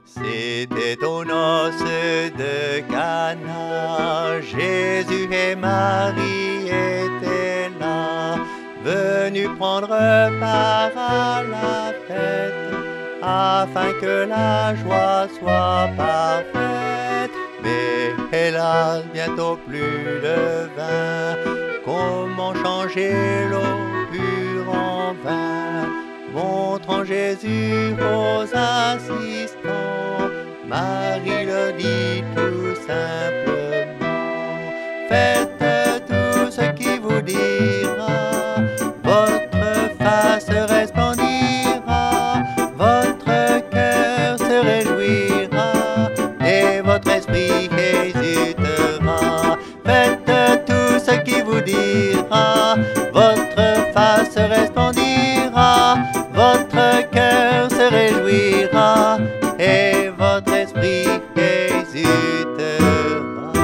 C'était aux noces de Cana, Jésus et Marie étaient là, venus prendre part à la fête, afin que la joie soit parfaite. Mais hélas, bientôt plus de vin, comment changer l'eau pure en vin? Montrant Jésus aux assistants, Marie le dit tout simplement: faites tout ce qui vous dira, votre face resplendira, votre cœur se réjouira, et votre esprit hésitera. Faites tout ce qui vous dira, votre face resplendira, votre cœur se réjouira, et votre esprit hésitera.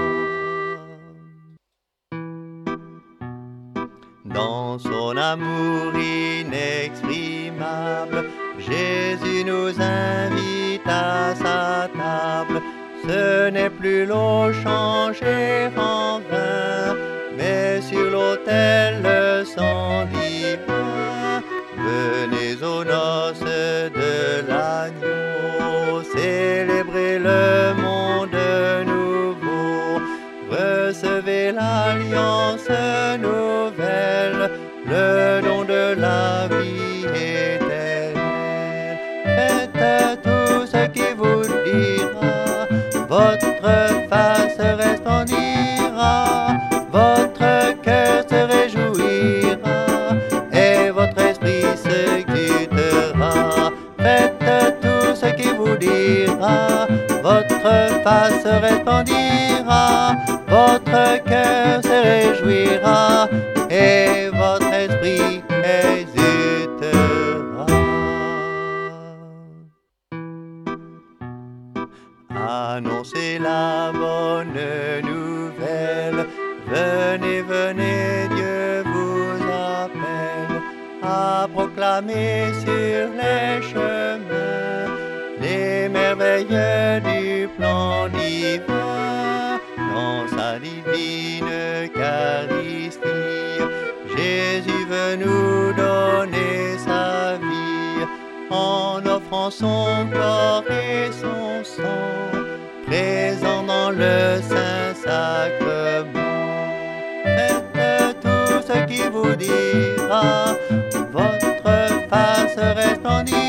Dans son amour inexprimable, Jésus nous invite à sa table. Ce n'est plus l'eau changée en vin, mais sur l'autel le sang divin. Venez aux noces de l'agneau, célébrez le monde nouveau. Recevez l'alliance nouvelle, le don de la vie éternelle. Faites tout ce qui vous dira, votre face resplendira, votre cœur se réjouira, et votre esprit s'excitera. Faites tout ce qui vous dira, votre face resplendira, votre cœur se réjouira, et votre esprit hésitera. Annoncez la bonne nouvelle, venez, venez, Dieu vous appelle à proclamer sur les chemins les merveilles du plan divin. Dans sa divine Eucharistie, Jésus veut nous donner sa vie, en offrant son corps et son sang, présent dans le Saint-Sacrement. Faites tout ce qui vous dira, votre face resplendira,